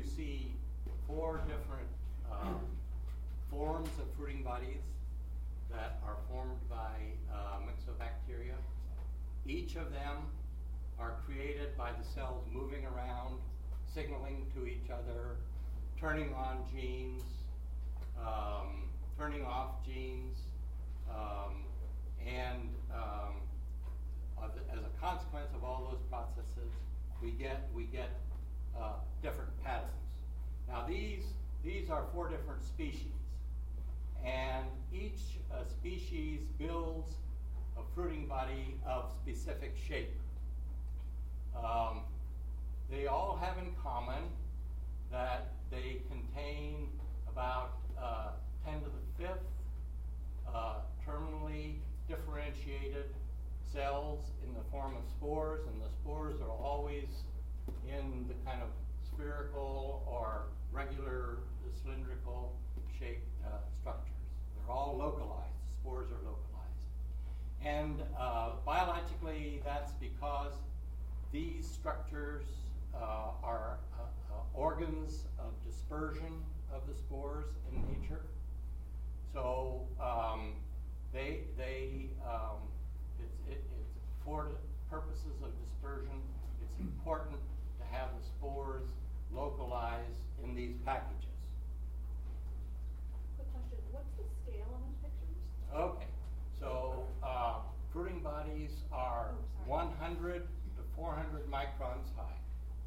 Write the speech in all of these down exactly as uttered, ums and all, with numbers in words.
see four different uh, forms of fruiting bodies that are formed by uh, myxobacteria. Each of them are created by the cells moving around, signaling to each other, turning on genes, um, turning off genes, um, and um, as a consequence of all those processes, we get we get uh, different patterns. Now these these are four different species, and each uh, species builds a fruiting body of specific shape. Um, they all have in common that they contain about uh, ten to the fifth uh, terminally differentiated cells in the form of spores, and the spores are always in the kind of spherical or regular cylindrical shaped uh, structures. They're all localized. The spores are localized. And uh, biologically, that's because these structures uh, are uh, uh, organs of dispersion of the spores in nature. So um, they, they um, it's, it, it's for purposes of dispersion, it's important to have the spores localized in these packages. Quick question, what's the scale on those pictures? Okay, so uh, fruiting bodies are Oh, one hundred to four hundred microns high.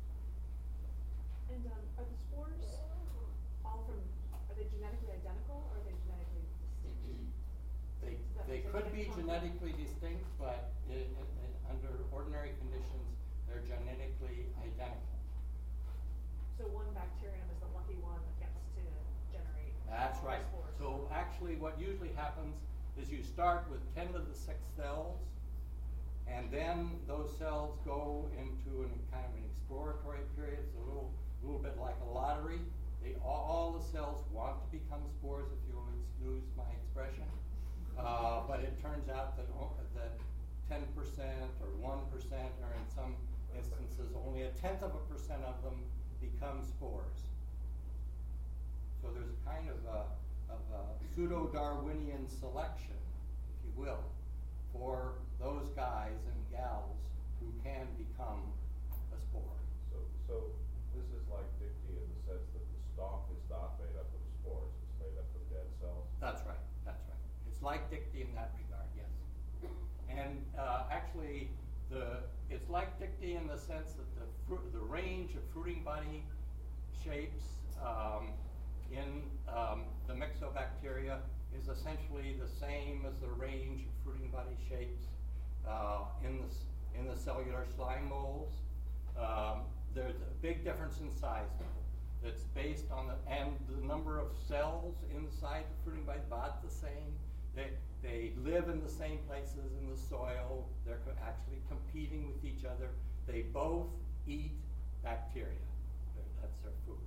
And um, are the spores all from, are they genetically identical or are they genetically distinct? They, Is that they a could be genetic genetically distinct, but i i i under ordinary conditions, they're genetically identical. So one bacterium is the lucky one that gets to generate That's all the right. spores. So actually what usually happens is you start with ten to the sixth cells, and then those cells go into an, kind of an exploratory period. It's a little, little bit like a lottery. They, all, all the cells want to become spores, if you'll excuse my expression. Uh, but it turns out that, that ten percent or one percent, or in some instances only a tenth of a percent of them become spores. So there's a kind of a, of a pseudo-Darwinian selection, if you will, for those guys and gals who can become a spore. So, so this is like Dicty in the sense that the stalk is not made up of spores, it's made up of dead cells? That's right, that's right. It's like Dicty in that regard, yes. And uh, actually, the it's like Dicty in the sense that the fru the range of fruiting body shapes um, in um, the myxobacteria is essentially the same as the range of fruiting body shapes uh, in the in the cellular slime molds. Um, there's a big difference in size that's based on the and the number of cells inside the fruiting body is about the same. They, they live in the same places in the soil. They're co actually competing with each other. They both eat bacteria. That's their food.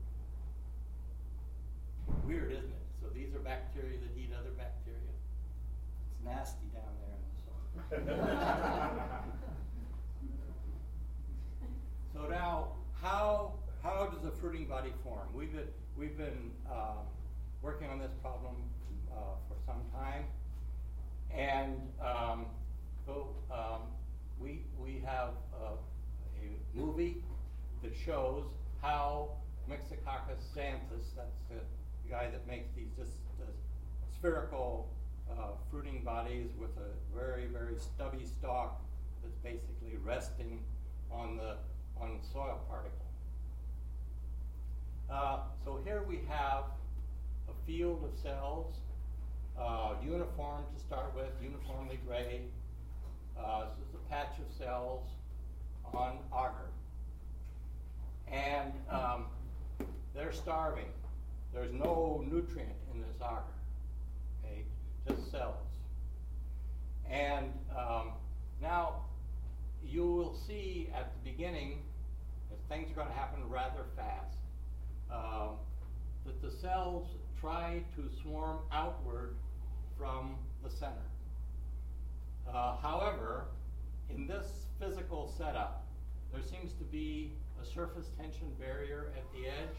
Weird, isn't it? So these are bacteria that eat other bacteria. It's nasty down there in the soil. So now, how how does a fruiting body form? We've been we've been um, working on this problem uh, for some time. And um, so um, we we have uh, a movie that shows how Myxococcus xanthus, that's the guy that makes these just uh, spherical uh, fruiting bodies with a very very stubby stalk that's basically resting on the on the soil particle. Uh, so here we have a field of cells. Uh, uniform to start with, uniformly gray. Uh, this is a patch of cells on agar. And um, they're starving. There's no nutrient in this agar, okay? Just cells. And um, now you will see at the beginning, as things are going to happen rather fast, um, that the cells try to swarm outward from the center. Uh, however, in this physical setup, there seems to be a surface tension barrier at the edge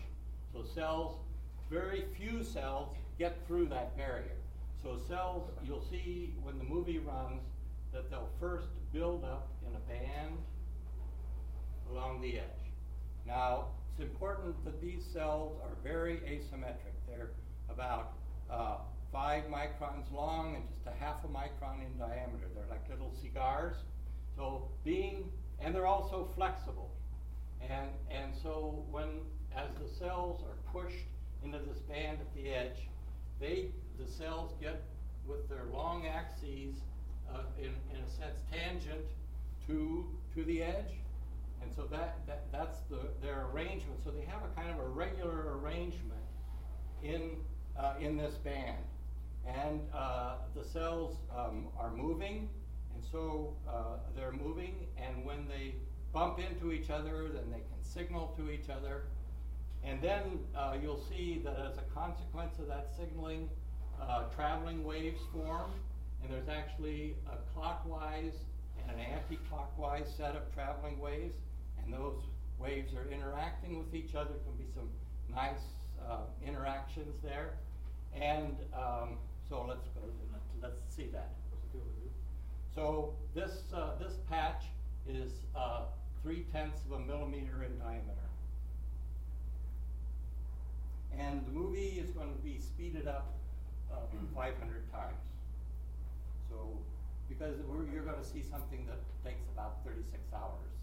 So cells, very few cells get through that barrier. So cells, you'll see when the movie runs that they'll first build up in a band along the edge. Now, it's important that these cells are very asymmetric. They're about uh, five microns long and just a half a micron in diameter. They're like little cigars. So being, and they're also flexible. And, and so when, as the cells are pushed into this band at the edge, they, the cells get with their long axes, uh, in, in a sense, tangent to, to the edge. And so that, that, that's the, their arrangement. So they have a kind of a regular arrangement in, uh, in this band. And uh, the cells um, are moving, and so uh, they're moving, and when they bump into each other, then they can signal to each other. And then uh, you'll see that as a consequence of that signaling, uh, traveling waves form, and there's actually a clockwise and an anti-clockwise set of traveling waves, and those waves are interacting with each other. There can be some nice uh, interactions there. And um, so let's go, let's, let's see that. So this, uh, this patch is uh, three tenths of a millimeter in diameter. And the movie is going to be speeded up uh, five hundred times. So, because we're, you're going to see something that takes about thirty-six hours.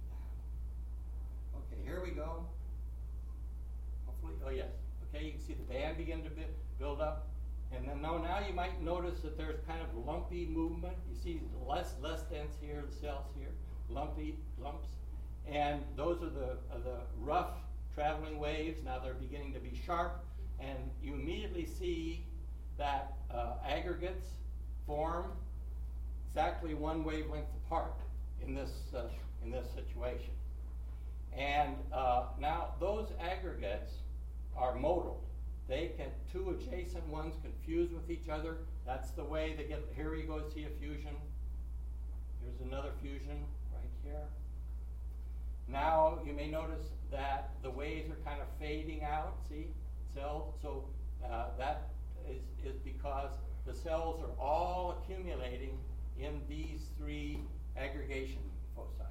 Okay, here we go. Hopefully, oh yes. Okay, you can see the band begin to bi build up. And then now, now you might notice that there's kind of lumpy movement. You see less, less dense here, the cells here, lumpy lumps. And those are the, are the rough traveling waves. Now they're beginning to be sharp. And you immediately see that uh, aggregates form exactly one wavelength apart in this, uh, in this situation. And uh, now those aggregates are modal. They can, two adjacent ones can fuse with each other. That's the way they get, here you go see a fusion. Here's another fusion right here. Now you may notice that the waves are kind of fading out, see, cells. So uh, that is, is because the cells are all accumulating in these three aggregation foci.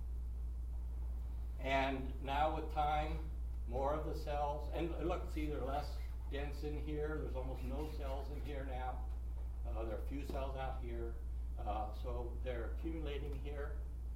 And now with time, more of the cells, and look, see, they're less dense in here. There's almost no cells in here now. Uh, there are a few cells out here. Uh, so they're accumulating here.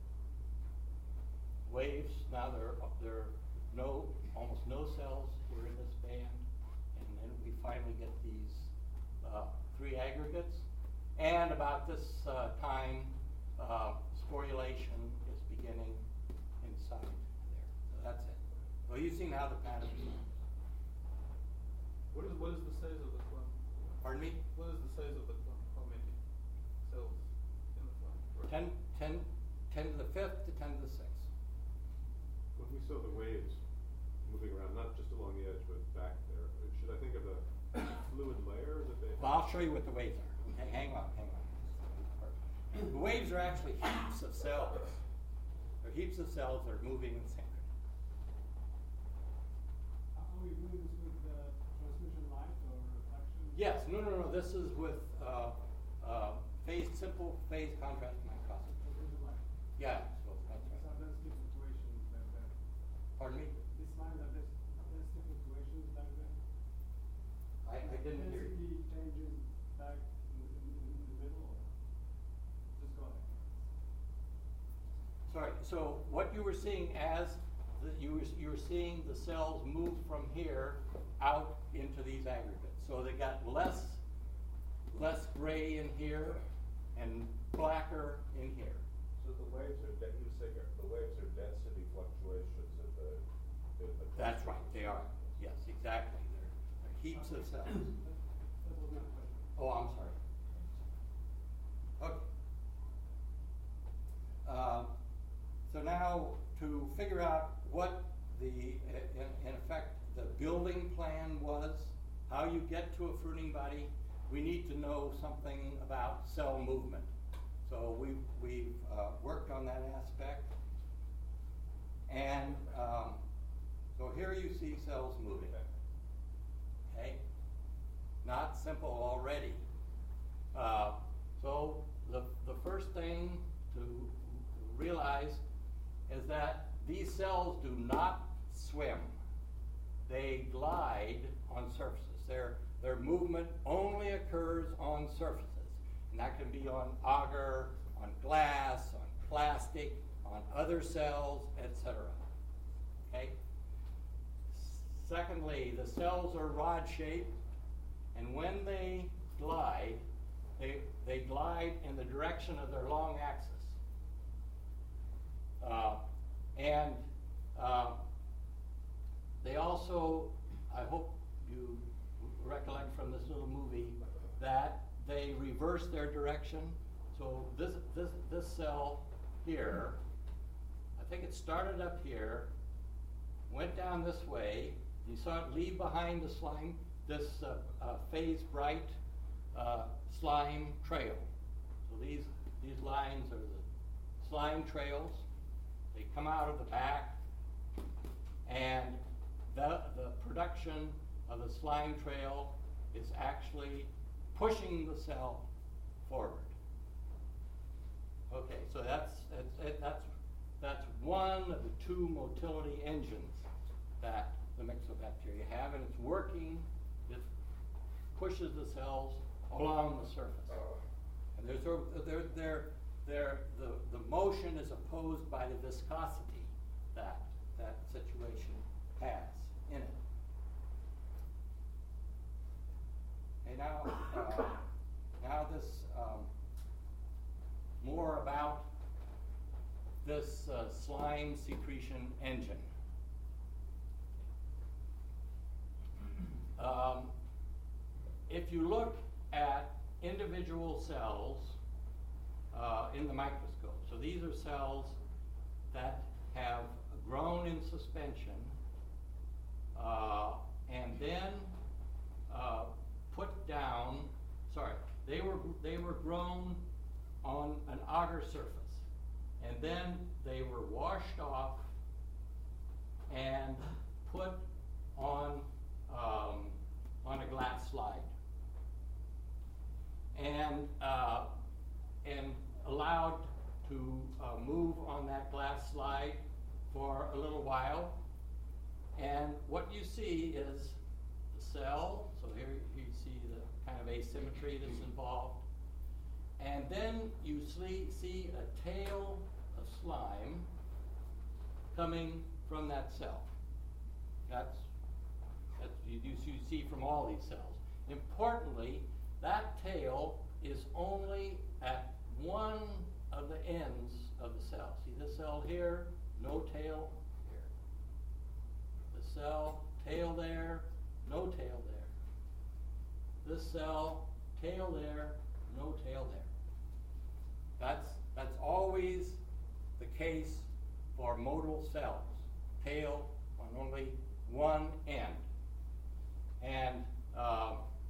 Waves, now there are, there are no, almost no cells here in this band. And then we finally get these uh, three aggregates. And about this uh, time, uh, sporulation is beginning inside there. So that's it. Well, you've seen how the pattern is. What is, what is the size of the clump? Pardon me? What is the size of the clump? How many cells in the clump? ten, ten, ten to the fifth to ten to the sixth. When we saw the waves moving around, not just along the edge, but back there, should I think of the fluid layer that they have? Well, I'll show you what the waves are. Okay, hang on, hang on. The waves are actually heaps of cells. They're heaps of cells that are moving in synchrony. Are we doing this with uh, transmission light or reflection? Yes, no, no, no. This is with uh, uh, phase, simple phase contrast microscopy. Transmission light. Yeah, so that's So right. there's the fluctuations that that. Pardon me? This line that there's there's the fluctuations back there. I, I didn't hear you. Density changes back in, in, in the middle, or just go ahead. Sorry. So what you were seeing as the, you were you were seeing the cells move from here out into these aggregates. So they got less less gray in here and blacker in here. So the waves are, de- you say the waves are density fluctuations in the, in the. That's right. They are. Yes, exactly. They're, they're heaps of cells. That, that was my question. Oh, I'm sorry. Okay. Uh, so now to figure out what the, in, in effect, the building plan was, how you get to a fruiting body, we need to know something about cell movement. So we've, we've uh, worked on that aspect. And um, So here you see cells moving. Okay? Not simple already. Uh, so the, the first thing to realize is that these cells do not swim. They glide on surfaces. Their, their movement only occurs on surfaces. And that can be on agar, on glass, on plastic, on other cells, et cetera. Okay? Secondly, the cells are rod-shaped, and when they glide, they, they glide in the direction of their long axis. Uh, and uh, they also, I hope you recollect from this little movie, that they reverse their direction. So this, this, this cell here, I think it started up here, went down this way. You saw it leave behind the slime, this uh, uh, phase bright uh, slime trail. So these, these lines are the slime trails. They come out of the back, and the, the production of the slime trail is actually pushing the cell forward. Okay, so that's, that's, that's, that's one of the two motility engines that the myxobacteria have, and it's working. It pushes the cells along the surface. And there's a, there, there, there, the, the motion is opposed by the viscosity that that situation has in it. Okay, now, uh, now this, um, more about this uh, slime secretion engine. Um, if you look at individual cells uh, in the microscope, so these are cells that have grown in suspension uh, and then uh, put down, sorry, they were, they were grown on an agar surface, and then they were washed off and put on um, on a glass slide, and uh, and allowed to uh, move on that glass slide for a little while. And what you see is the cell. So here you see the kind of asymmetry that's involved. And then you see, see a tail of slime coming from that cell. That's, that's you, you see from all these cells. Importantly, that tail is only at one of the ends of the cell. See this cell here? No tail here. The cell, tail there, no tail there. This cell, tail there, no tail there. That's, that's always the case for motile cells. Tail on only one end. And uh,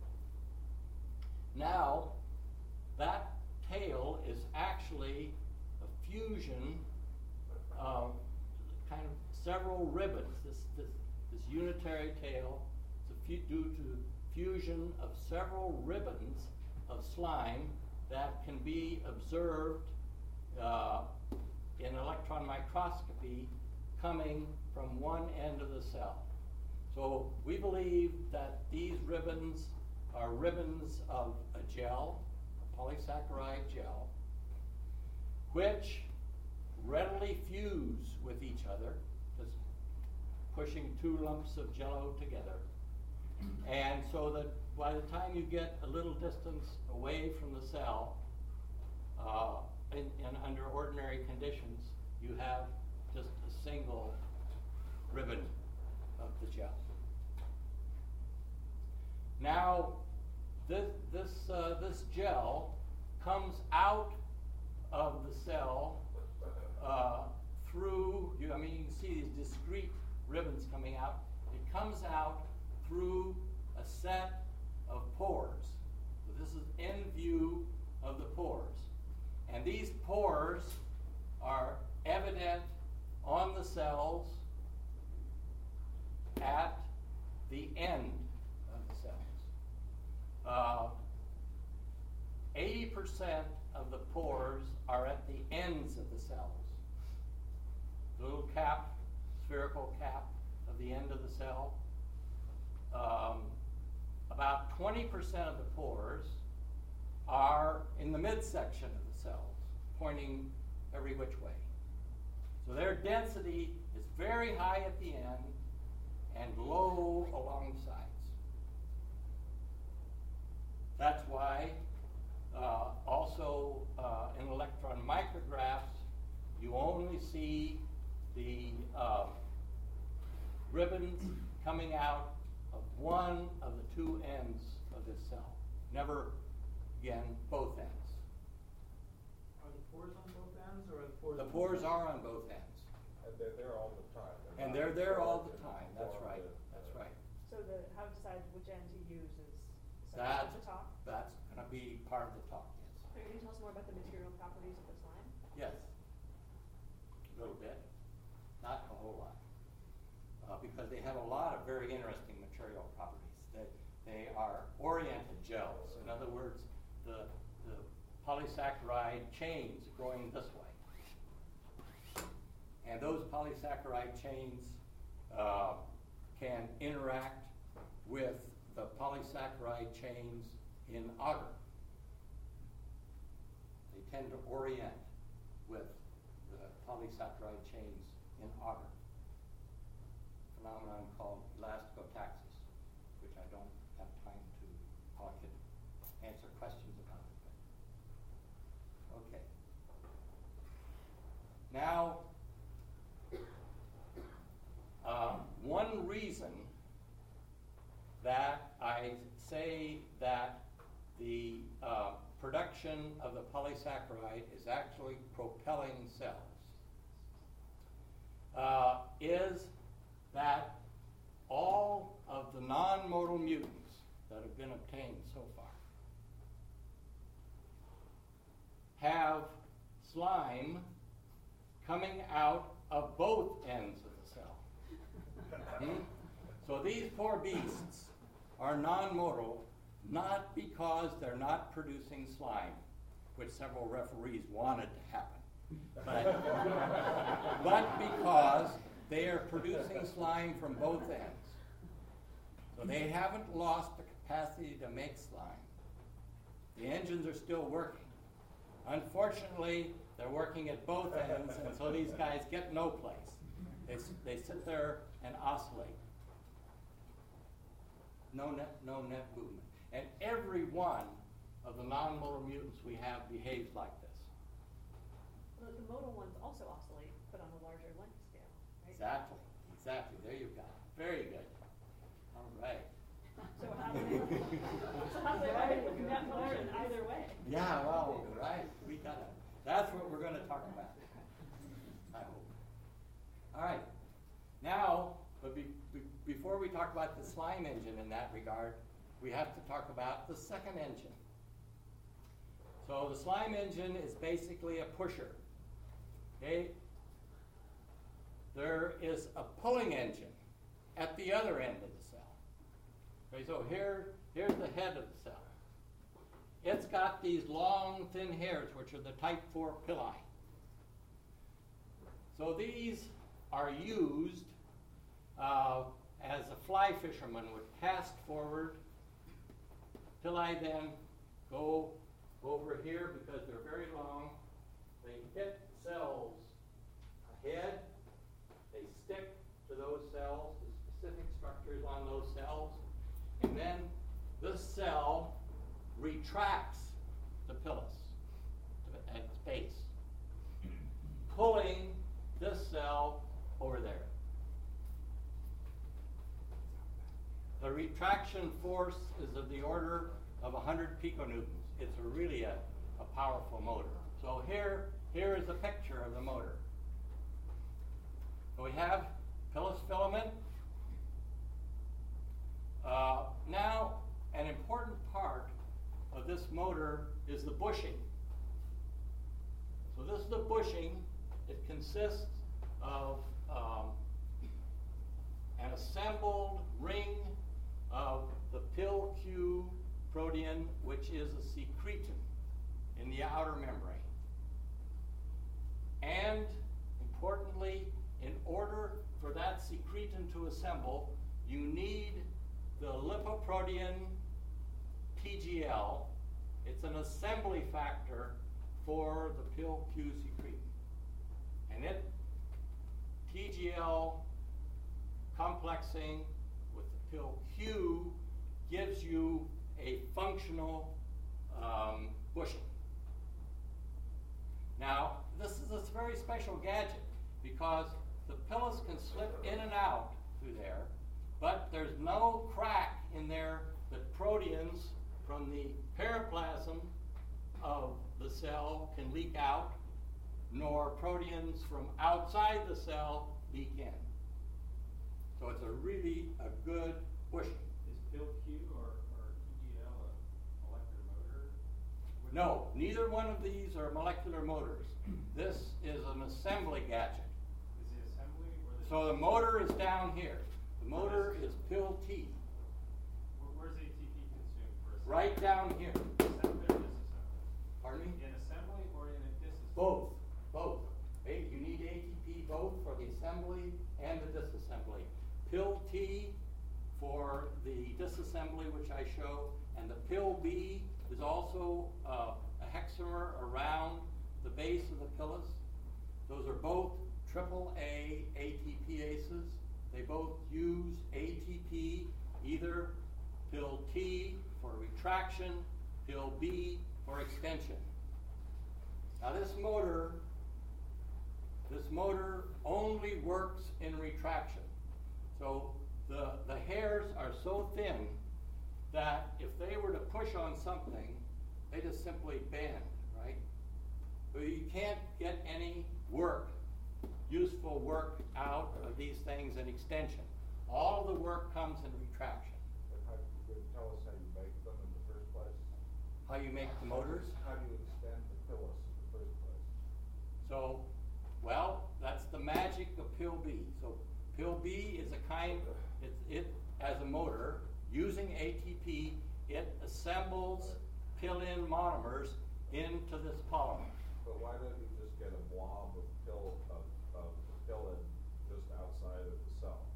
now that tail is actually a fusion of kind of several ribbons. This, this, this unitary tail is due to fusion of several ribbons of slime that can be observed uh, in electron microscopy coming from one end of the cell. So we believe that these ribbons are ribbons of a gel, a polysaccharide gel, which readily fuse with each other, just pushing two lumps of jello together. And so that by the time you get a little distance away from the cell, uh, in, in under ordinary conditions, you have just a single ribbon of the gel. Now, this, this, uh, this gel comes out of the cell uh, through, you, I mean, you can see these discrete ribbons coming out. It comes out through a set of pores. So this is end view of the pores. And these pores are evident on the cells eighty percent of the pores are at the ends of the cells. The little cap, spherical cap of the end of the cell. Um, about twenty percent of the pores are in the midsection of the cells, pointing every which way. So their density is very high at the end and low along the sides. That's why uh, also uh, in electron micrographs, you only see the uh, ribbons coming out of one of the two ends of this cell. Never, again, both ends. Are the pores on both ends, or are the pores? The pores are on both ends. And they're there all the time. And not they're there all the formed time, in- that's formed right, in, that's uh, right. So the, how to decide which end to use is separate That, at the top? that's gonna be part of the talk, yes. Are you gonna tell us more about the material properties of the slime? Yes. A little bit, not a whole lot. Uh, because they have a lot of very interesting material properties. They, they are oriented gels. In other words, the, the polysaccharide chains going this way. And those polysaccharide chains uh, can interact with the polysaccharide chains in agar. They tend to orient with the polysaccharide chains in agar. Phenomenon called elasticotaxis, which I don't have time to, I could answer questions about it. But. Okay. Now, um, one reason that I say that the uh, production of the polysaccharide is actually propelling cells uh, is that all of the non-modal mutants that have been obtained so far have slime coming out of both ends of the cell. Hmm? So these poor beasts are non-modal not because they're not producing slime, which several referees wanted to happen, but, but because they are producing slime from both ends. So they haven't lost the capacity to make slime. The engines are still working. Unfortunately, they're working at both ends, and so these guys get no place. They, they sit there and oscillate. No net, no net movement. And every one of the non-modal mutants we have behaves like this. Well, the modal ones also oscillate, but on a larger length scale, right? Exactly, exactly. There you go. Very good. All right. So how do they, so how do they write net motion either way? Yeah, well, right. We got it. That's what we're going to talk about. I hope. All right. Now, but be, be, before we talk about the slime engine in that regard, we have to talk about the second engine. So the slime engine is basically a pusher. Okay? There is a pulling engine at the other end of the cell. Okay, so here, here's the head of the cell. It's got these long, thin hairs, which are the type four pili. So these are used uh, as a fly fisherman would cast forward. Pili then go over here because they're very long. They hit cells ahead. They stick to those cells, the specific structures on those cells, and then this cell retracts the pilus at its base, pulling this cell over there. The retraction force is of the order of one hundred piconewtons. It's a really a, a powerful motor. So here, here is a picture of the motor. So we have pilus filament. Uh, now, an important part of this motor is the bushing. So this is the bushing. It consists of um, an assembled ring of the pil Q protein, which is a secretin. you need the lipoprotein P G L. It's an assembly factor for the pill Q secretin. And it, T G L complexing with the pill Q gives you a functional um, bushing. Now, this is a very special gadget because the pills can slip in and out through there, but there's no crack in there that proteins from the periplasm of the cell can leak out, nor proteins from outside the cell leak in. So it's a really a good bushing. Is pill Q or, or T G L a molecular motor? What- No, neither one of these are molecular motors. This is an assembly gadget. Is the assembly or the? So the motor is down here. The motor is pill T, Where, where's A T P consumed for assembly? right down here. Assembly or disassembly? Pardon me? In assembly or in a disassembly? Both, both. Hey, you need A T P both for the assembly and the disassembly. Pill T for the disassembly, which I show, and the pill B is also uh, a hexamer around the base of the pilus. Those are both triple A A T P aces. They both use A T P, either pill T for retraction, pill B for extension. Now this motor, this motor only works in retraction. So the, the hairs are so thin that if they were to push on something, they just simply bend, right? So you can't get any work, useful work out of these things in extension. All the work comes in retraction. But how, you could tell us how you make them in the first place? How you make the motors? How do you extend the pilus in the first place? So, well, that's the magic of pill B. So pill B is a kind, it's, it, as a motor, using A T P, it assembles pill-in monomers into this polymer. But why don't you just get a blob of pill, of, of pillin just outside of the cell?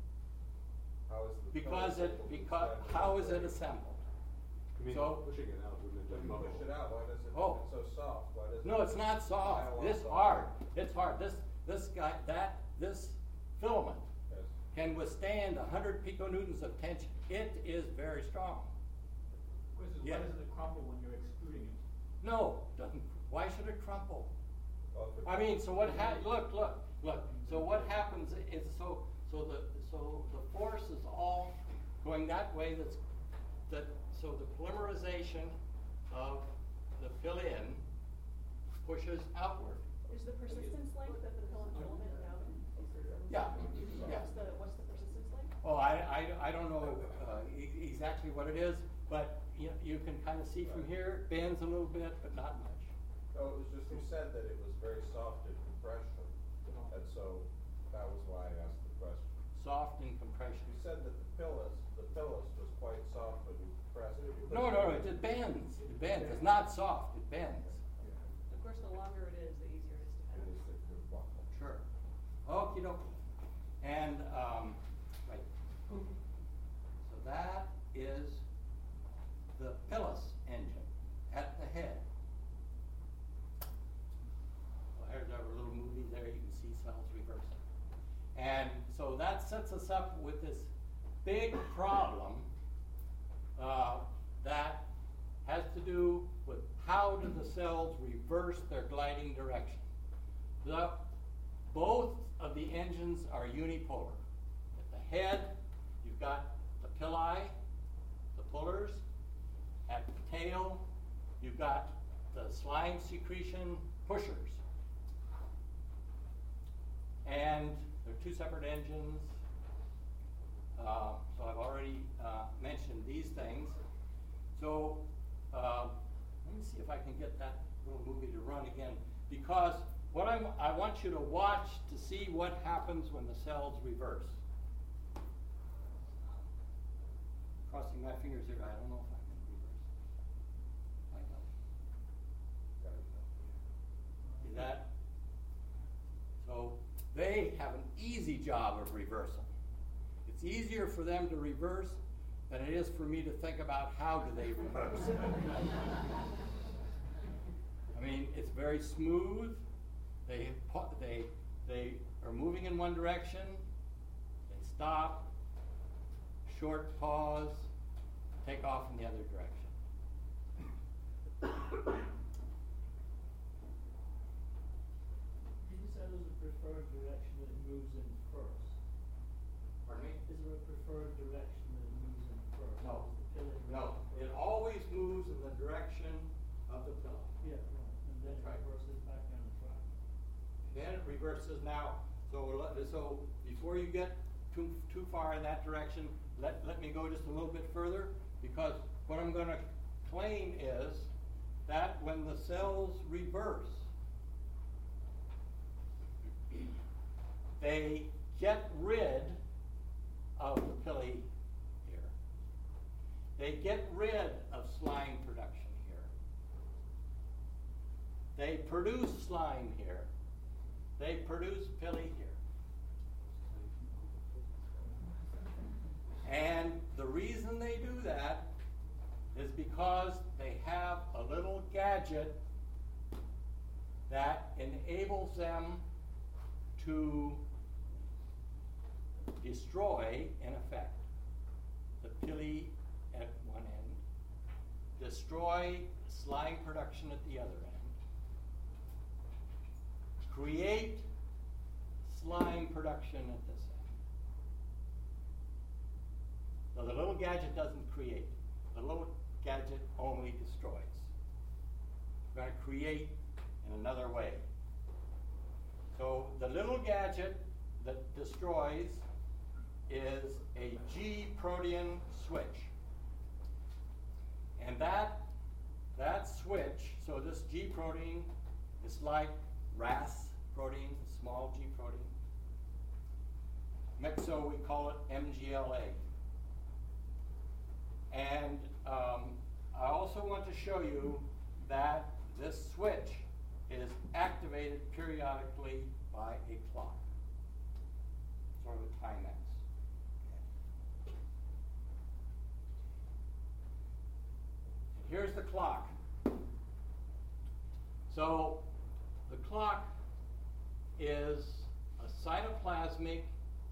How is the Because pillin it, able to because, extend how is its it way? assembled? I mean, So- pushing it out wouldn't When have you done push it out, why does it, Oh. it's so soft, why does it? No, it's not soft. pile This up? hard. It's hard. This, this guy, that, this filament Yes. can withstand one hundred piconewtons of tension. It is very strong. Question is, Yeah. why doesn't it crumple when you're extruding it? No, doesn't, why should it crumple? Well, if it- I mean, so what hap, look, look, look, so what happens is, so, so the, so the force is all going that way, that's, that, so the polymerization of the fill-in pushes outward. Is the persistence length of the pill and filament known? Yeah, yeah. What's the, what's the persistence length? Oh, I, I, I don't know, uh, e- exactly what it is, but you, you can kind of see from here, it bends a little bit, but not much. No, it was just, you said that it was very soft in compression, and so that was why I asked the question. Soft in compression. You said that the pilus, the pilus was quite soft when you pressed it. You No, pushed no, no, it bends, it bends, it's not soft, it bends. Of course, the longer it is, the easier it is to It bend. is the good buckle. Sure. Okey dokey. And, um, right. So that is the Pilus engine at the head. Well, here's our little movie there, you can see cells reversing. And so that sets us up with this big problem uh, that has to do with how do the cells reverse their gliding direction. The, both of the engines are unipolar. At the head, you've got the pili, the pullers. At the tail, you've got the slime secretion pushers. And they're two separate engines. Uh, so I've already uh, mentioned these things. So uh, let me see if I can get that little movie to run again, because what I'm, I want you to watch to see what happens when the cells reverse. Crossing my fingers here, I don't know if I can reverse. I know. See that? So they have an easy job of reversal. It's It's easier for them to reverse than it is for me to think about how do they reverse. I mean, it's very smooth. They, pa- they, they are moving in one direction, they stop, short pause, take off in the other direction. Did you say there's a preferred direction that it moves in first? Pardon me? Is there a preferred direction that it moves in first? No. Does the pillar move No, in it first? always moves in the direction of the pillow. Yeah, right, and then That's it right. reverses back down the track. Then it reverses now. So, let- so before you get too, too far in that direction, let, let me go just a little bit further, because what I'm gonna claim is that when the cells reverse, they get rid of the pili here. They get rid of slime production here. They produce slime here. They produce pili here. And the reason they do that is because they have a little gadget that enables them to destroy, in effect, the pili at one end, destroy slime production at the other end, create slime production at this end. So the little gadget doesn't create. The little gadget only destroys. We're going to create in another way. So the little gadget that destroys is a G protein switch. And that, that switch, so this G protein is like Ras protein, small G protein. Mixo, we call it M G L A. And um, I also want to show you that this switch is activated periodically by a clock, sort of a Timex. And here's the clock. So the clock is a cytoplasmic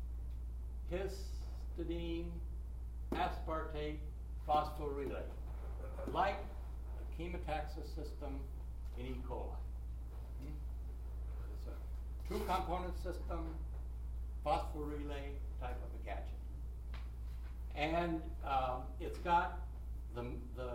histidine aspartate phosphorylase, like a chemotaxis system in E. coli. Hmm? It's a two-component system, phosphorylase type of a gadget. And um, it's got the, the,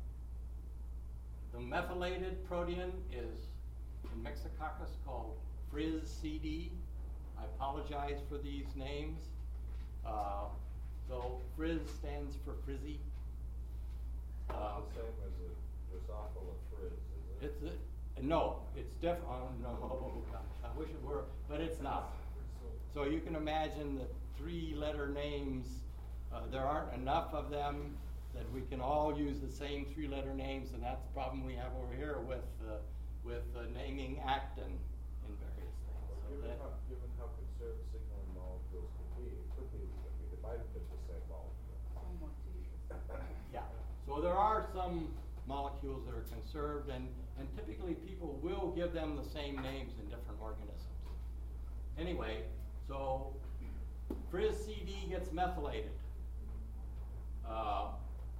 the methylated protein is in Mixococcus called Frizz C D. I apologize for these names. Uh, so Frizz stands for frizzy. Uh, Not the same as a Drosophila frizz, is it? It's a, no, it's different. Oh no, gosh, I wish it were, but it's not. So you can imagine the three-letter names. Uh, there aren't enough of them that we can all use the same three-letter names, and that's the problem we have over here with uh, with uh, naming actin in various things. Well, So given that- how, given how conserved signaling molecules can be, it could be that we divided into the same molecule. Yeah, so there are some molecules that are conserved, and, and typically people will give them the same names in different organisms. Anyway, so Frizz C D gets methylated. Uh,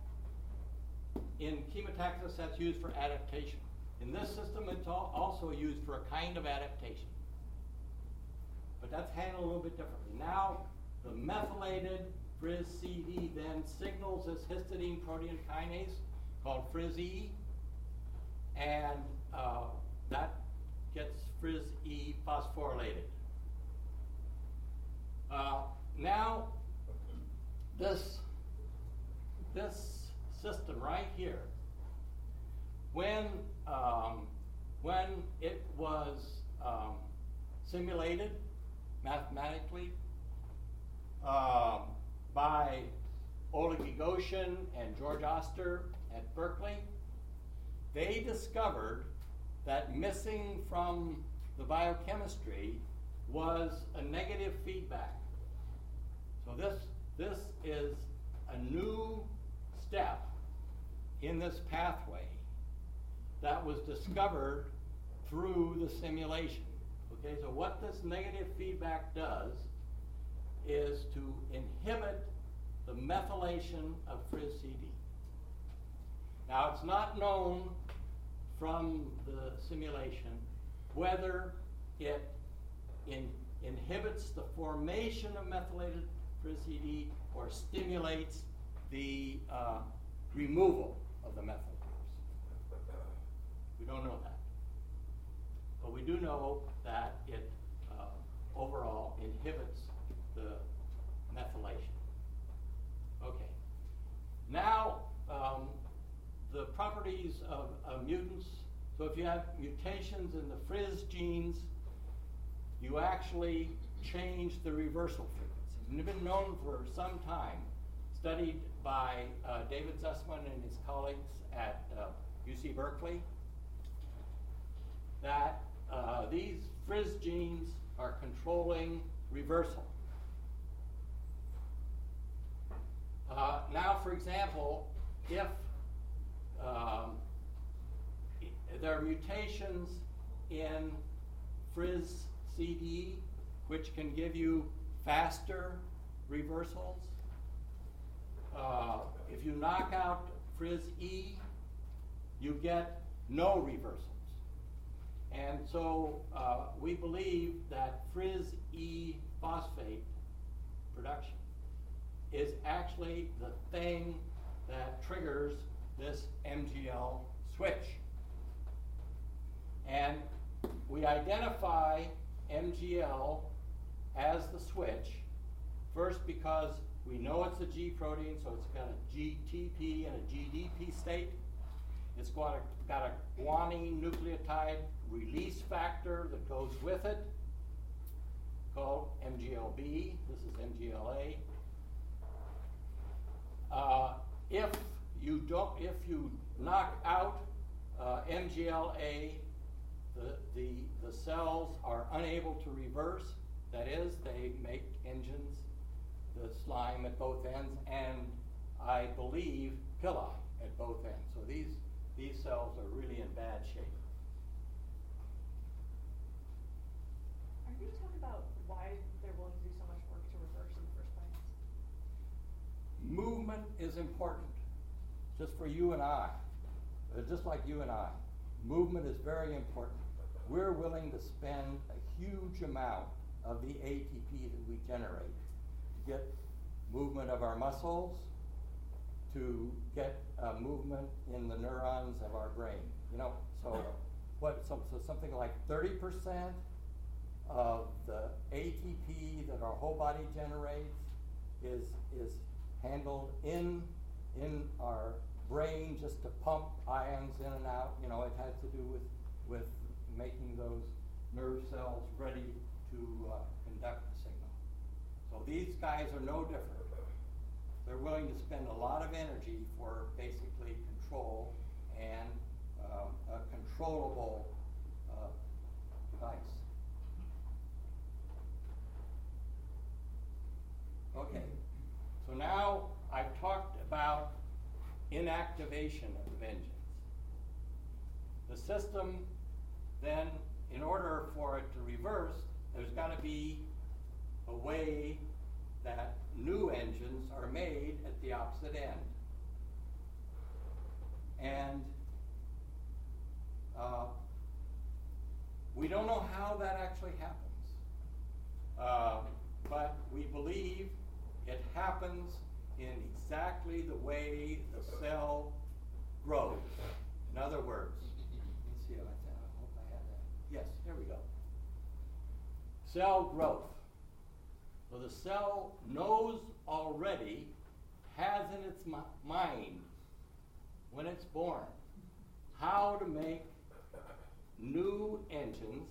in chemotaxis, that's used for adaptation. In this system, it's al- also used for a kind of adaptation. But that's handled a little bit differently. Now, the methylated Frizz C D then signals this histidine protein kinase called Frizz E, and uh, that gets Frizz E phosphorylated. Uh, now, this, this system right here, when, um, when it was um, simulated mathematically um, by Oleg Gagosian and George Oster at Berkeley, they discovered that missing from the biochemistry was a negative feedback. So this this is a new step in this pathway that was discovered through the simulation. Okay, so what this negative feedback does is to inhibit the methylation of Fris C D. Now, it's not known from the simulation whether it in, inhibits the formation of methylated Fris C D or stimulates the uh, removal of the methyl groups. We don't know that. But we do know that it uh, overall inhibits the methylation. Okay. Now, um, the properties of, of mutants. So if you have mutations in the Fris genes, you actually change the reversal frequency. It's been known for some time, studied by uh, David Zussman and his colleagues at uh, U C Berkeley, that uh, these Fris genes are controlling reversal. Uh, now, for example, if um, there are mutations in Fris C D, which can give you faster reversals. Uh, if you knock out Fris E, you get no reversals. And so uh, we believe that Fris E phosphate production is actually the thing that triggers this M G L switch. And we identify M G L as the switch, first because we know it's a G protein, so it's got a G T P and a G D P state. It's got a, got a guanine nucleotide release factor that goes with it, called M G L B. This is M G L A. Uh, if you don't, if you knock out uh, M G L A, the, the, the cells are unable to reverse. That is, they make engines, the slime at both ends, and I believe pili at both ends. So these, these cells are really in bad shape. Are you talking about why they're willing to do so much work to reverse in the first place? Movement is important, just for you and I, uh, just like you and I. Movement is very important. We're willing to spend a huge amount of the A T P that we generate to get movement of our muscles, to get uh, movement in the neurons of our brain. You know, so what? So, so something like thirty percent of the A T P that our whole body generates is is handled in in our brain, just to pump ions in and out. You know, it has to do with with making those nerve cells ready to uh, conduct the signal. So these guys are no different. They're willing to spend a lot of energy for basically control and um, a controllable uh, device. Okay, so now I've talked about inactivation of engines. The system then, in order for it to reverse, there's got to be a way that new engines are made at the opposite end. And uh, we don't know how that actually happens. Uh, but we believe it happens in exactly the way the cell grows. In other words, let's see if I can, I hope I have that. Yes, here we go. Cell growth. So the cell knows already, has in its mi mind, when it's born, how to make new engines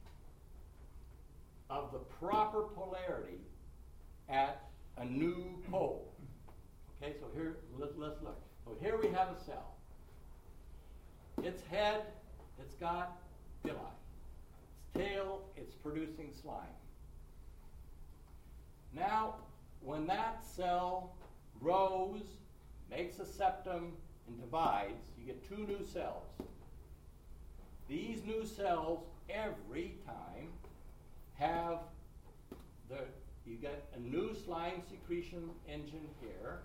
of the proper polarity at a new pole. Okay, so here, let, let's look. So here we have a cell. Its head, it's got villi. Its tail, it's producing slime. Now, when that cell grows, makes a septum, and divides, you get two new cells. These new cells every time have the, you get a new slime secretion engine here,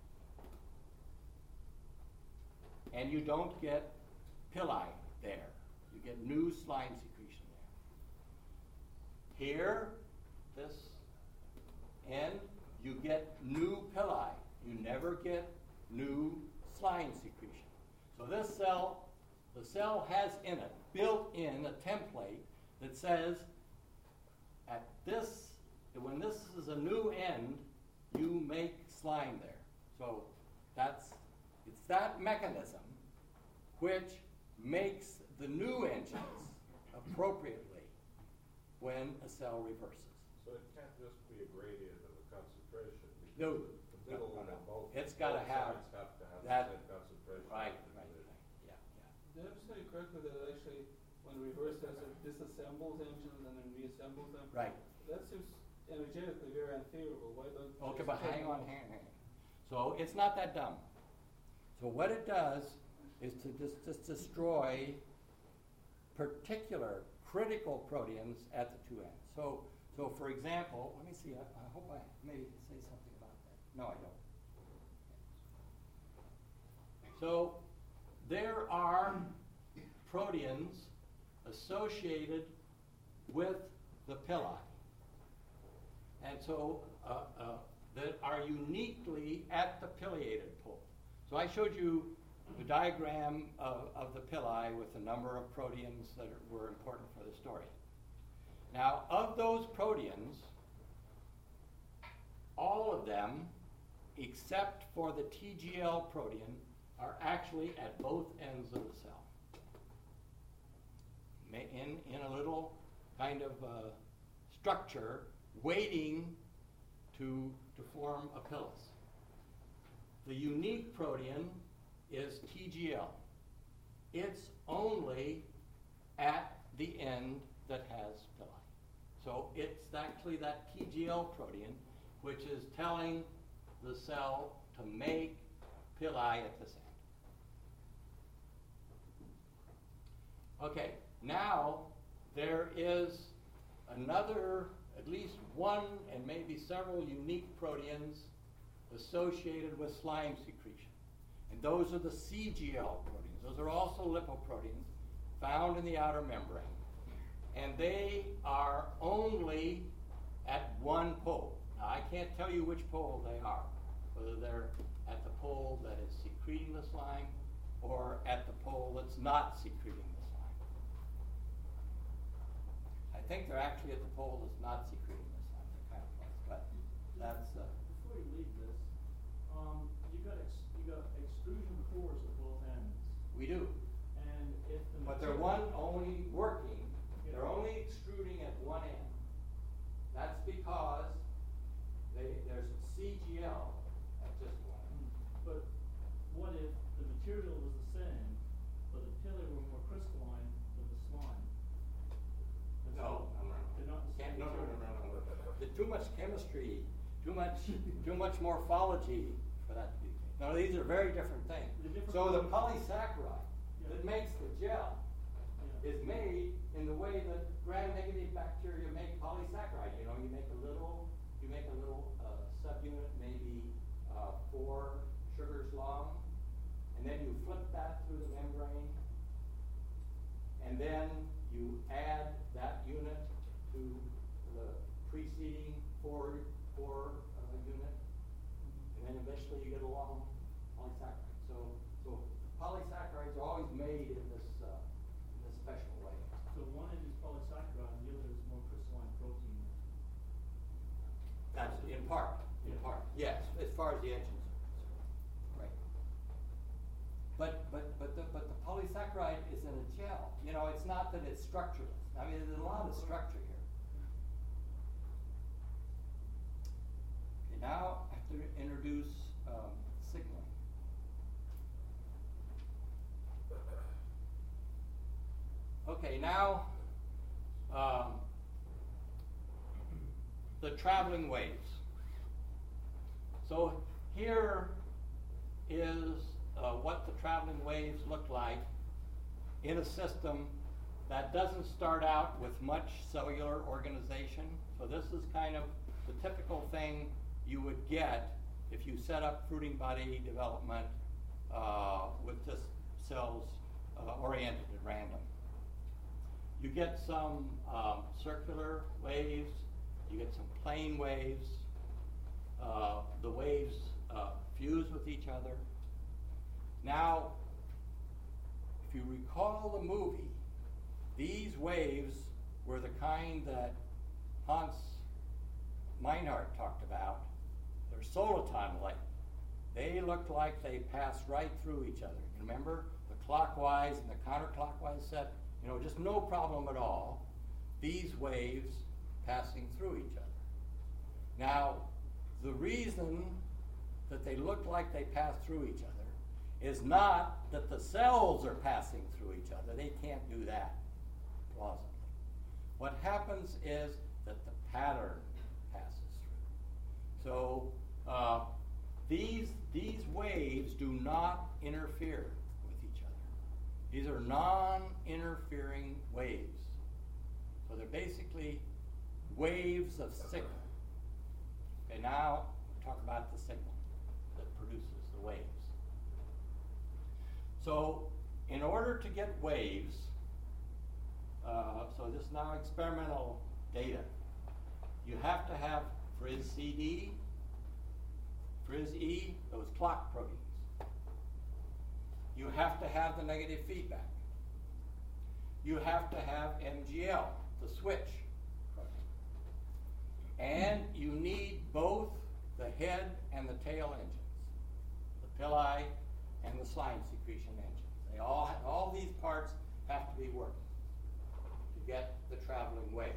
and you don't get pili there. You get new slime secretion there. Here, this end, you get new pili. You never get new slime secretion. So this cell, the cell has in it, built in a template that says at this, when this is a new end, you make slime there. So that's, it's that mechanism which makes the new engines appropriately when a cell reverses. So it can't just be a gradient of the concentration. No, The middle no, no, and no. both. It's gotta both have sides have to have that- the same concentration. Right, of right, the- right, yeah, yeah. Did I understand you correctly that actually when reverse says it disassembles engines and then reassembles them? Right. That seems energetically very unfavorable. Why don't you Okay, just but take hang them on, off? hang on, hang on. So it's not that dumb. So what it does is to just, just destroy particular critical proteins at the two ends. So, so for example, let me see, I, I hope I may say something about that. No, I don't. So there are proteins associated with the pili. And so uh, uh, that are uniquely at the pileated pole. So I showed you the diagram of, of the pili with the number of proteins that are, were important for the story. Now, of those proteins, all of them, except for the T G L protein, are actually at both ends of the cell. Ma- In, in a little kind of uh, structure waiting to, to form a pilus. The unique protein is T G L. It's only at the end that has pili. So it's actually that T G L protein which is telling the cell to make pili at this end. Okay, now there is another, at least one and maybe several unique proteins associated with slime secretion. And those are the C G L proteins. Those are also lipoproteins found in the outer membrane. And they are only at one pole. Now, I can't tell you which pole they are, whether they're at the pole that is secreting the slime or at the pole that's not secreting the slime. I think they're actually at the pole that's not secreting the slime. They're kind of close, but that's... Uh, Before you leave this, um, you got ex- you got extrusion pores at both ends, we do. and if the But they're one material- only working, they're Yeah. only extruding at one end. That's because they, there's a C G L at just one end. But what if the material was the same, but the pili were more crystalline than the slime? And No, so no, no, no. They're not the Can't, same no, no, no, material. no, no. There's too much chemistry, too much, too much morphology for that to be the case. No, these are very different things. They're different So the proteins. polysaccharide that Yeah. makes the gel Yeah. is made in the way that gram-negative bacteria make polysaccharide. You know, you make a little, you make a little uh, subunit, maybe uh, four sugars long, and then you flip that through the membrane, and then you add that unit to the preceding four, four uh, unit, and then eventually you get a long polysaccharide. So, so polysaccharides are always made in this, uh, in this special way. So one end is polysaccharide and the other is more crystalline protein. That's in part, in Yeah. part, yes, as far as the engines are concerned. Right. But, but, but the, but the polysaccharide is in a gel. You know, it's not that it's structureless. I mean, there's a lot of structure here. Okay, now I have to introduce um, signaling. Okay, now um, the traveling waves. So here is uh, what the traveling waves look like in a system that doesn't start out with much cellular organization. So this is kind of the typical thing you would get if you set up fruiting body development uh, with just cells uh, oriented at random. You get some um, circular waves, you get some plane waves, uh, the waves uh, fuse with each other. Now, if you recall the movie, these waves were the kind that Hans Meinhardt talked about. They're soliton-like. They looked like they passed right through each other. Remember, the clockwise and the counterclockwise set, you know, just no problem at all. These waves passing through each other. Now, the reason that they look like they pass through each other is not that the cells are passing through each other. They can't do that plausibly. What happens is that the pattern passes through. So uh, these, these waves do not interfere with each other. These are non-interfering waves. So they're basically waves of signal. Okay, now we'll talk about the signal that produces the waves. So in order to get waves, uh, so this is now experimental data, you have to have Fris C D, Fris E, those clock proteins. You have to have the negative feedback. You have to have M G L, the switch protein. And you need both the head and the tail engines, the pili and the slime secretion engines. They all have, all these parts have to be working to get the traveling waves.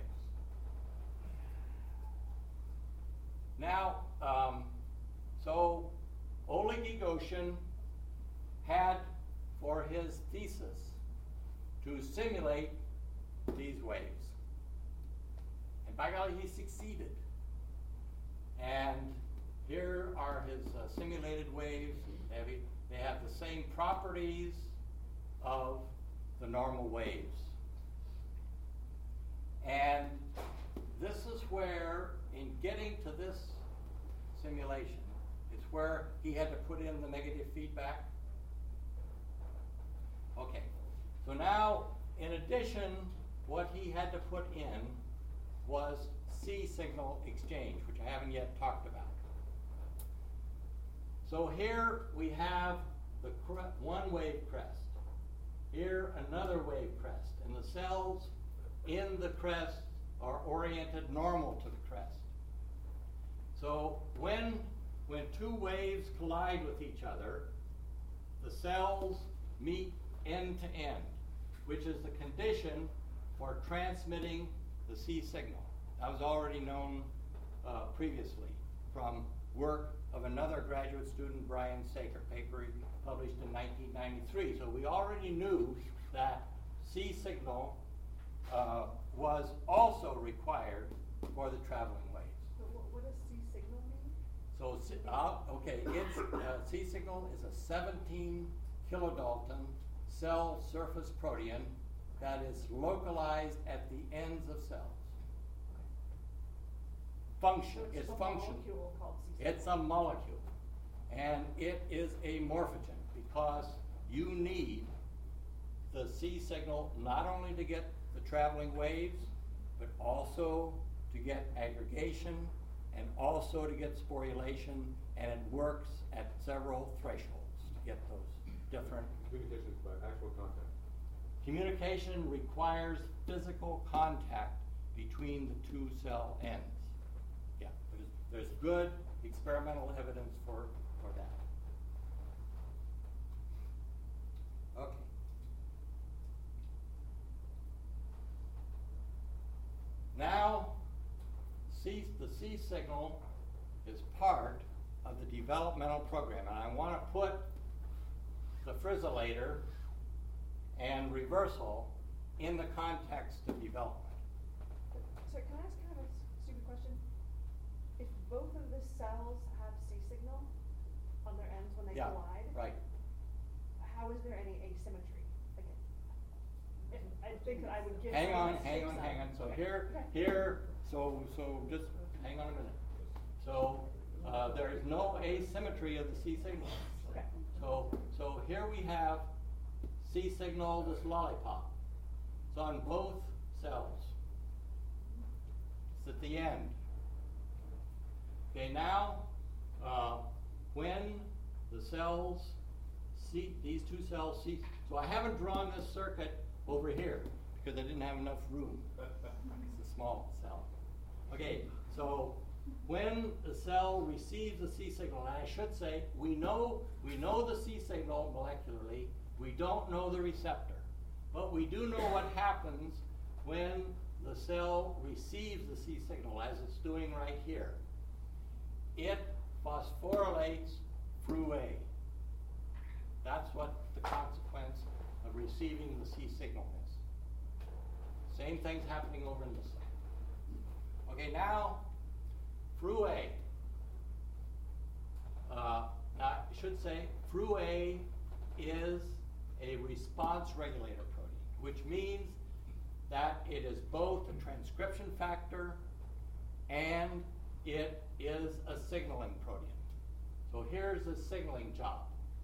Now, um, so Oleg Gagosian had for his thesis to simulate these waves. And by golly, he succeeded. And here are his uh, simulated waves. They have, they have the same properties of the normal waves. And this is where, in getting to this simulation, it's where he had to put in the negative feedback. Okay, so now, in addition, what he had to put in was C signal exchange, which I haven't yet talked about. So here we have the one wave crest. Here another wave crest. And the cells in the crest are oriented normal to the crest. So when, when two waves collide with each other, the cells meet end to end, which is the condition for transmitting the C signal. That was already known uh, previously from work of another graduate student, Brian Saker, paper he published in nineteen ninety-three. So we already knew that C signal uh, was also required for the traveling waves. So what, what does C signal mean? So, uh, okay, it's, uh, C signal is a seventeen kilodalton cell surface protein that is localized at the ends of cells. Function, So it's a function. molecule called C signal. It's a molecule. And it is a morphogen because you need the C signal not only to get the traveling waves, but also to get aggregation and also to get sporulation, and it works at several thresholds to get those different. Communication is by actual contact. Communication requires physical contact between the two cell ends. Yeah, there's, there's good experimental evidence for, for that. Okay. Now, C, the C signal is part of the developmental program, and I want to put the frisylator and reversal in the context of development. So can I ask kind of a stupid question? If both of the cells have C signal, when they Yeah, collide. right. How is there any asymmetry? Like, if, I think that I would give. Hang on, someone hang six on, up. hang on, so Okay. here, Okay. here, so, so just hang on a minute. So, uh, there is no asymmetry of the C signal. Okay. So, so here we have C signal, this lollipop. It's on both cells. It's at the end. Okay, now, uh, when the cells see, these two cells see, so I haven't drawn this circuit over here because I didn't have enough room. It's a small cell. Okay, so when the cell receives the C signal, and I should say, we know, we know the C signal molecularly, we don't know the receptor. But we do know what happens when the cell receives the C signal, as it's doing right here. It phosphorylates through A. That's what the consequence of receiving the C signal is. Same thing's happening over in this side. Okay, now, through A. Uh, now, I should say, through A is a response regulator protein, which means that it is both a transcription factor and it is a signaling protein. So here's the signaling job.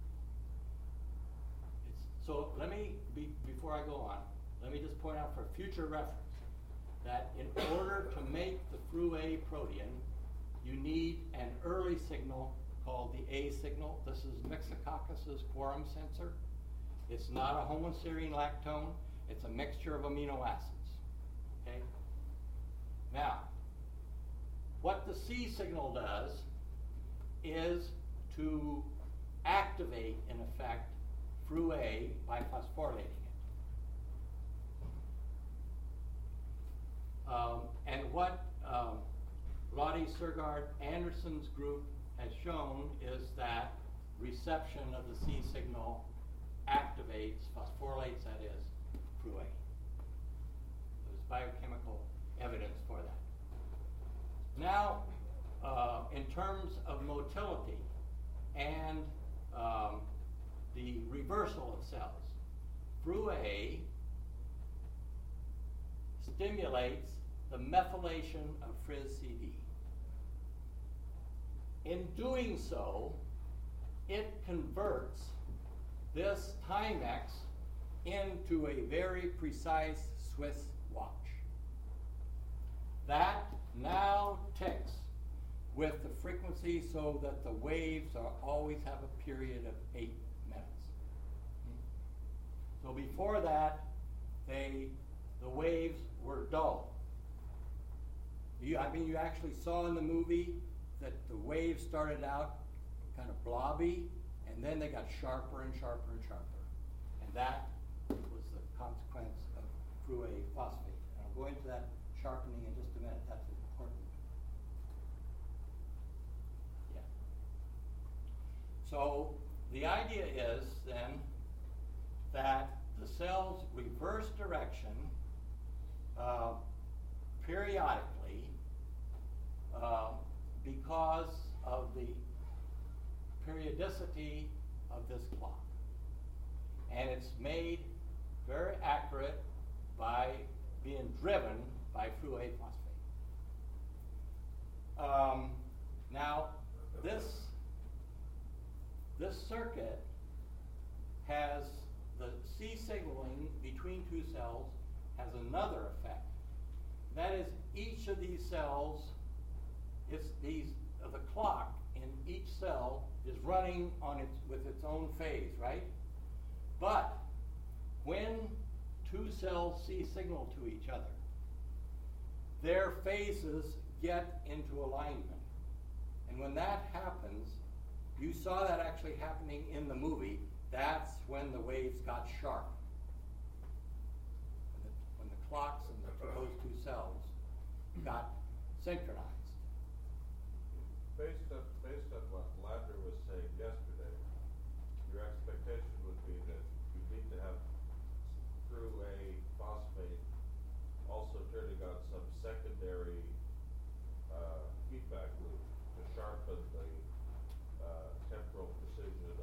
It's, so let me, be, before I go on, let me just point out for future reference that in order to make the through A protein, you need an early signal called the A signal. This is Myxococcus's quorum sensor. It's not a homoserine lactone. It's a mixture of amino acids. Okay? Now, what the C signal does is to activate, in effect, through A by phosphorylating it. Um, and what um, Lottie Sergaard Anderson's group has shown is that reception of the C signal activates, phosphorylates, that is, through A. There's biochemical evidence for that. Now, uh, in terms of motility and um, the reversal of cells, through A stimulates the methylation of Fris C D. In doing so, it converts this Timex into a very precise Swiss watch. That now ticks with the frequency so that the waves are always have a period of eight minutes. So before that, they, the waves were dull. You, I mean, you actually saw in the movie that the waves started out kind of blobby, and then they got sharper and sharper and sharper. And that was the consequence of through A phosphate. And I'll go into that sharpening in just a minute. That's important. Yeah. So the idea is then that the cell's reverse direction uh, periodically, uh, because of the periodicity of this clock. And it's made very accurate by being driven by through A phosphate. Um, now, this, this circuit has the C signaling between two cells has another effect. That is, each of these cells, it's these, uh, the clock in each cell is running on its, with its own phase, right? But when two cells C signal to each other, their phases get into alignment. And when that happens, you saw that actually happening in the movie, that's when the waves got sharp. When the, when the clocks in the, those two cells got synchronized. Based on, based on what Ladner was saying yesterday, your expectation would be that you need to have through a phosphate also turning on some secondary uh, feedback loop to sharpen the uh, temporal precision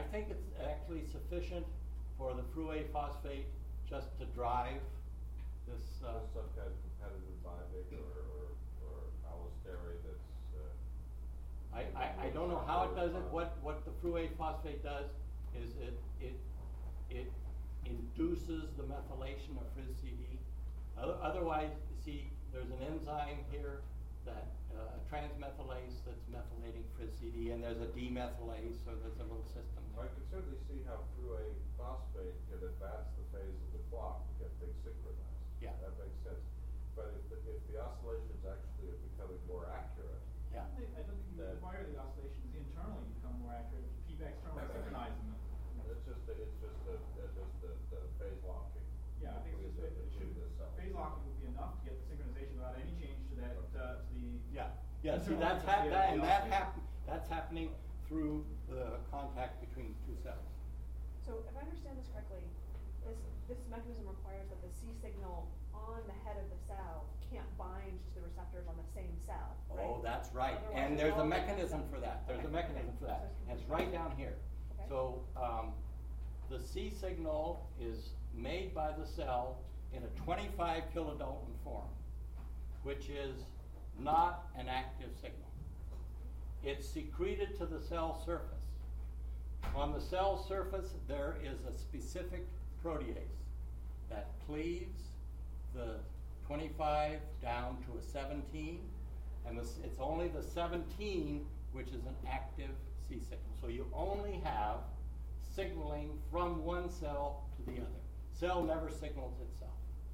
think it's actually sufficient for the through-A phosphate just to drive this, uh, Just some kind of competitive binding or, or, or allostery that's, uh. I, I, I don't know how it does it. What, what the through-A phosphate does is it, it, it induces the methylation of Fris C D. Other- Otherwise, you see, there's an enzyme here that, uh, a transmethylase that's methylating Fris C D, and there's a demethylase, so there's a little system I there. can certainly see how through a phosphate can advance the phase of the clock to get things synchronized. Yeah. That makes sense. But if the, if the oscillations actually are becoming more accurate, Yeah. I don't think, I don't think you That- require the oscillations internally to become more accurate, if you keep externally synchronizing them. it's just, a- it's just a, it's just the, the phase locking. Yeah, I think it's just, between it the- should, between the cells. phase locking would be enough to get the synchronization without any change to that, uh, to the. Yeah, yeah, see, internal that's frequency hap- of that, the and that oscillator. happen, that's happening through the contact between the two cells. So if I understand this correctly, this, this mechanism requires that the C signal on the head of the cell can't bind to the receptors on the same cell, right? Oh, that's right, Otherwise and it's there's a all mechanism different for that, there's a Okay, mechanism okay. for that, So it's and it's confusing. right down here. Okay. So, um, the C signal is made by the cell in a twenty-five kilodalton form, which is not an active signal. It's secreted to the cell surface. On the cell surface, there is a specific protease that cleaves the twenty-five down to a seventeen, and this, it's only the seventeen which is an active C signal. So you only have signaling from one cell to the other. Cell never signals itself.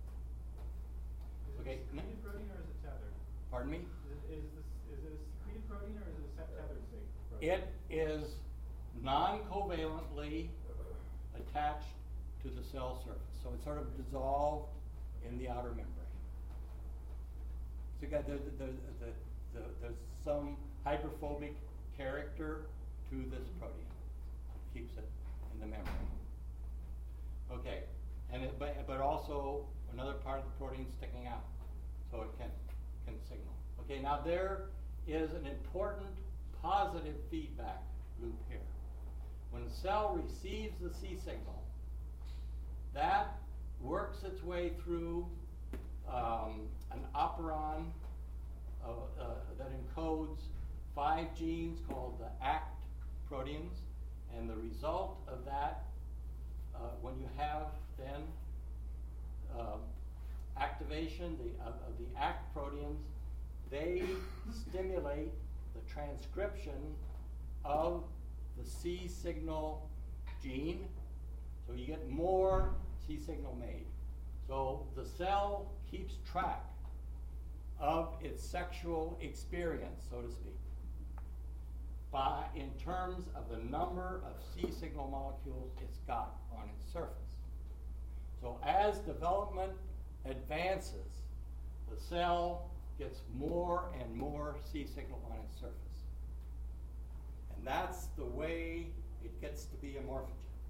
Is Okay, it a n- secreted protein or is it tethered? Pardon me? Is it, is this, is it a secreted protein or is it a se- tethered sig- protein? It is non-covalently attached to the cell surface, so it's sort of dissolved in the outer membrane. So you got the, the, the, the, there's some hydrophobic character to this protein, keeps it in the membrane. Okay, and it, but, but also another part of the protein sticking out, so it can, can signal. Okay, now there is an important positive feedback loop here. When a cell receives the C signal, that works its way through um, an operon uh, uh, that encodes five genes called the A C T proteins, and the result of that, uh, when you have then um, activation the, of, of the A C T proteins, they stimulate the transcription of the C signal gene, so you get more C signal made. So the cell keeps track of its sexual experience, so to speak, by, in terms of the number of C signal molecules it's got on its surface. So as development advances, the cell gets more and more C signal on its surface. And that's the way it gets to be a morphogen.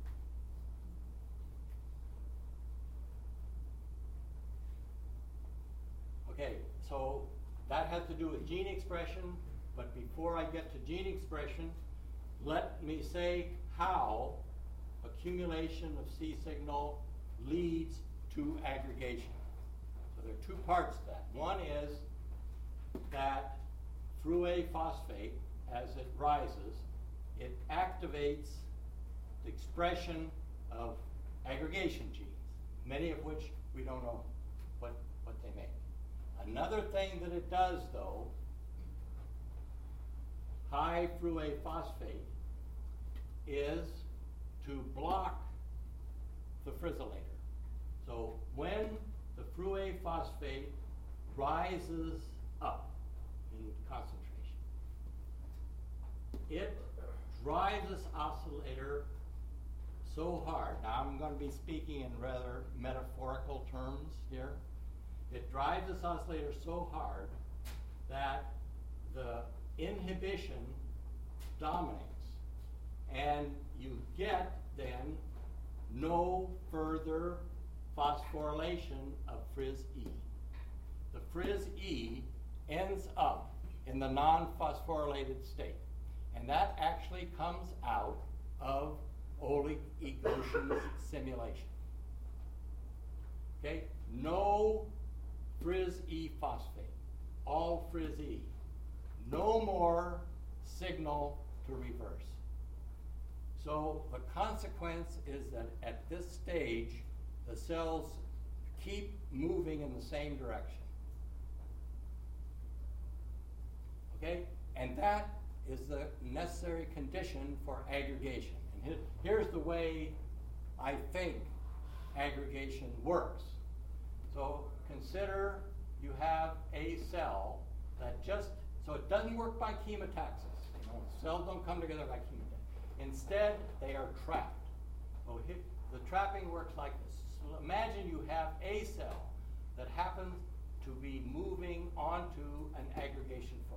Okay, so that has to do with gene expression, but before I get to gene expression, let me say how accumulation of C signal leads to aggregation. So there are two parts to that. One is that through a phosphate, as it rises, it activates the expression of aggregation genes, many of which we don't know what, what they make. Another thing that it does, though, high through a phosphate, is to block the frisylator. So when the through a phosphate rises up in concentration, it drives this oscillator so hard. Now I'm going to be speaking in rather metaphorical terms here. It drives this oscillator so hard that the inhibition dominates, and you get then no further phosphorylation of Fris E. The Fris E ends up in the non-phosphorylated state, and that actually comes out of Oleg Egoshen's simulation. Okay, no Fris-E phosphate, all Fris-E. No more signal to reverse. So the consequence is that at this stage, the cells keep moving in the same direction. Okay, and that is the necessary condition for aggregation. And here, here's the way I think aggregation works. So consider you have a cell that just, so it doesn't work by chemotaxis. You know, cells don't come together by chemotaxis. Instead, they are trapped. So here, the trapping works like this. So imagine you have a cell that happens to be moving onto an aggregation focus.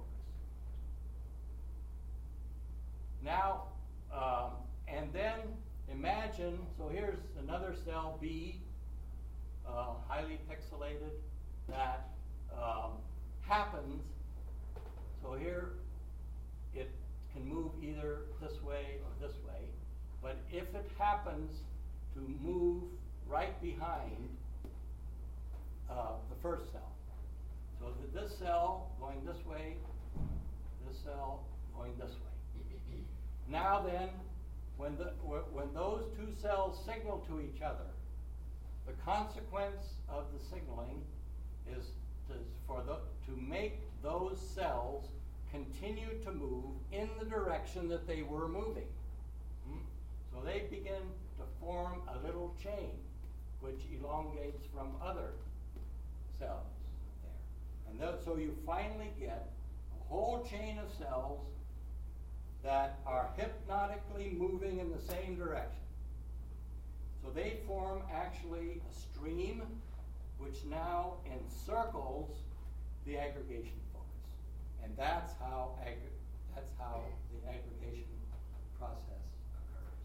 Now, um, and then imagine, so here's another cell B, uh, highly pixelated, that um, happens, so here it can move either this way or this way, but if it happens to move right behind uh, the first cell, so that this cell going this way, this cell going this way. Now then, when, the, when those two cells signal to each other, the consequence of the signaling is to, for the, to make those cells continue to move in the direction that they were moving. Hmm? So they begin to form a little chain which elongates from other cells there. And th- so you finally get a whole chain of cells that are hypnotically moving in the same direction. So they form actually a stream which now encircles the aggregation focus. And that's how, ag- that's how the aggregation process occurs.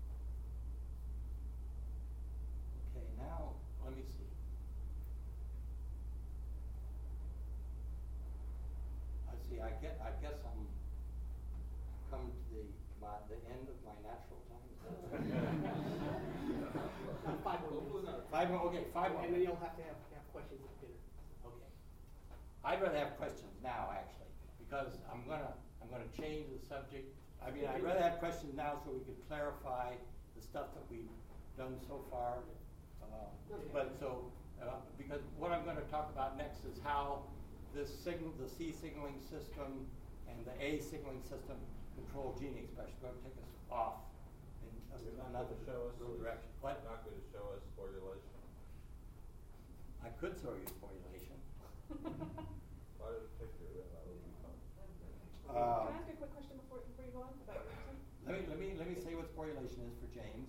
Okay, now let me see. I see, I get, I guess I'm come to the, my, the end of my natural time. Five more minutes. Five more, okay, five more. And then you'll have to have, have questions at dinner. Okay. I'd rather have questions now, actually, because I'm gonna, I'm gonna change the subject. I mean, I'd rather have questions now so we could clarify the stuff that we've done so far. Uh, Okay. But so, uh, because what I'm gonna talk about next is how this signal, the C signaling system and the A signaling system control gene expression. It's going to take us off in You're not another going to show us, direction. What? Not going to show us sporulation. I could show you sporulation. Why did it take you that? That would be fun. Uh, Can I ask a quick question before, before you go on about your answer? Let me, let me, let me say what sporulation is for James.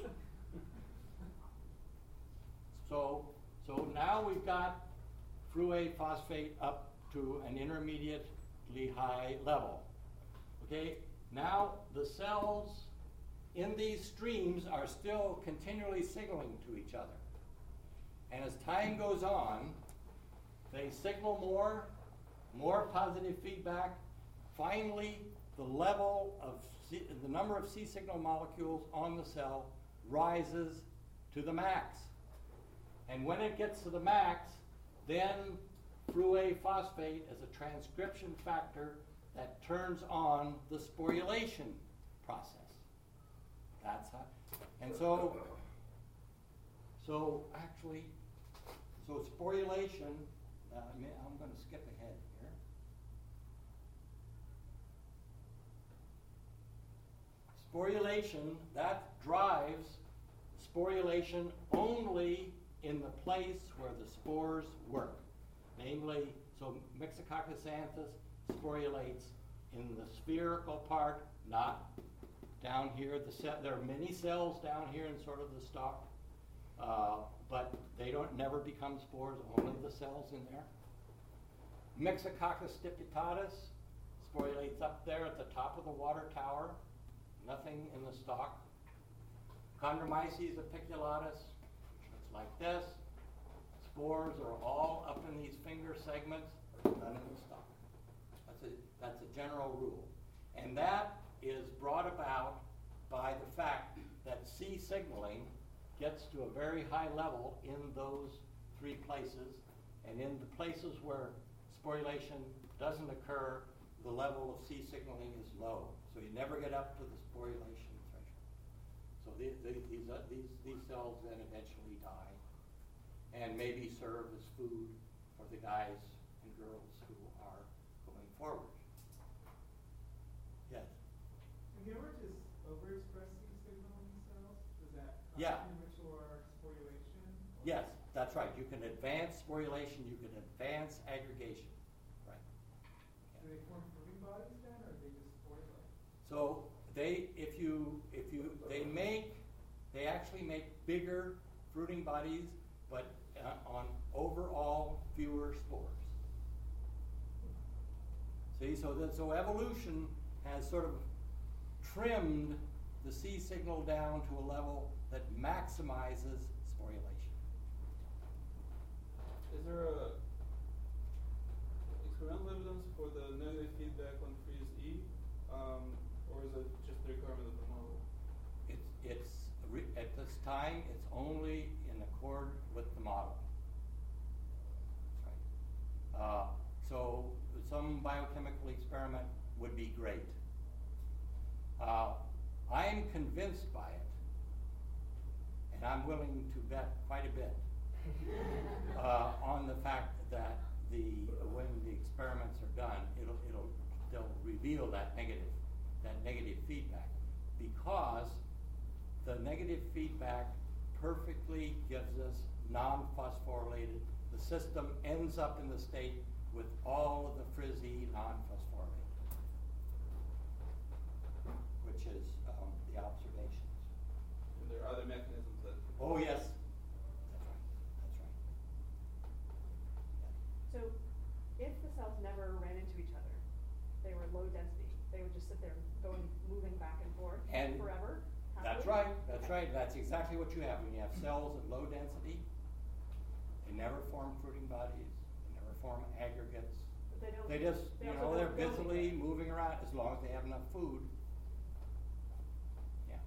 So, so now we've got Fru-A phosphate up to an intermediately high level. Okay, now the cells in these streams are still continually signaling to each other. And as time goes on, they signal more, more positive feedback. Finally, the level of C, the number of C signal molecules on the cell rises to the max. And when it gets to the max, then Fru-A phosphate as a transcription factor that turns on the sporulation process. That's how, and so, so actually, so sporulation, uh, I mean, I'm going to skip ahead here. Sporulation, that drives sporulation only in the place where the spores work. Namely, so Myxococcus xanthus sporulates in the spherical part, not down here. The cell, there are many cells down here in sort of the stalk, uh, but they don't never become spores, only the cells in there. Myxococcus stipitatus sporulates up there at the top of the water tower, nothing in the stalk. Chondromyces apiculatus looks like this. Spores are all up in these finger segments, none in the stalk. That's a, that's a general rule. And that is brought about by the fact C signaling gets to a very high level in those three places, and in the places where sporulation doesn't occur, the level of C signaling is low. So you never get up to the sporulation threshold. So the, the, these, uh, these, these cells then eventually die and maybe serve as food for the guys and girls who are going forward. Yes? Have you ever just overexpress C signal in cells? Does that cause Yeah. premature sporulation? Or- Yes, that's right. You can advance sporulation, you can advance aggregation. Right. Do they form fruiting bodies then, or they just sporulate? So they, if you, if you, they make, they actually make bigger fruiting bodies, but uh, on overall fewer spores. See, so that, so evolution has sort of trimmed the C signal down to a level that maximizes sporulation. Is there a experimental evidence for the negative feedback on freeze E, um, or is it just the requirement of the model? It's, it's, re- at this time, it's only in accord with the model. That's right. Uh, so some biochemical experiment would be great. Uh, I am convinced by it, and I'm willing to bet quite a bit uh, on the fact that the when the experiments are done, it'll it'll they'll reveal that negative that negative feedback, because the negative feedback perfectly gives us non-phosphorylated. The system ends up in the state with all of the frizzy non-phosphorylated, which is um, the observations. And there are other mechanisms that. Oh yes, that's right. That's right. So if the cells never ran into each other, they were low density, they would just sit there going, moving back and forth And forever? That's happily? right. That's Okay. right. That's exactly what you have when you have cells at low density. They never form fruiting bodies. They never form aggregates. But they don't. They just, they you also know, they're don't build busily anything. moving around as long as they have enough food. Yeah.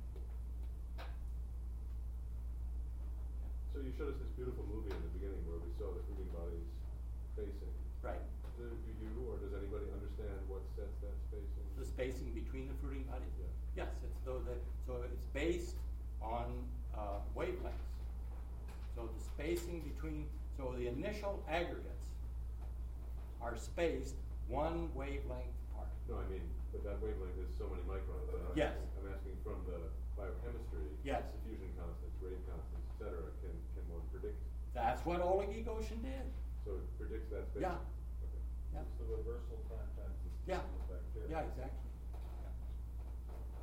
So you showed us this beautiful movie in the beginning where we saw the fruiting bodies spacing. Right. Do do you or does anybody understand what sets that spacing? The spacing between the fruiting bodies. Yeah. Yes, it's though that so it's based on uh, wavelengths. So the spacing between so the initial aggregates are spaced one wavelength apart. No, I mean, but that wavelength is so many microns. and I'm Yes. asking- I'm asking from the biochemistry, Yes. diffusion constants, rate constants, et cetera, can, can one predict? That's what Oleg Egoshin did. So it predicts that spacing? Yeah. Okay. Yeah. It's the reversal time tendency Yeah. of bacteria. Yeah, exactly.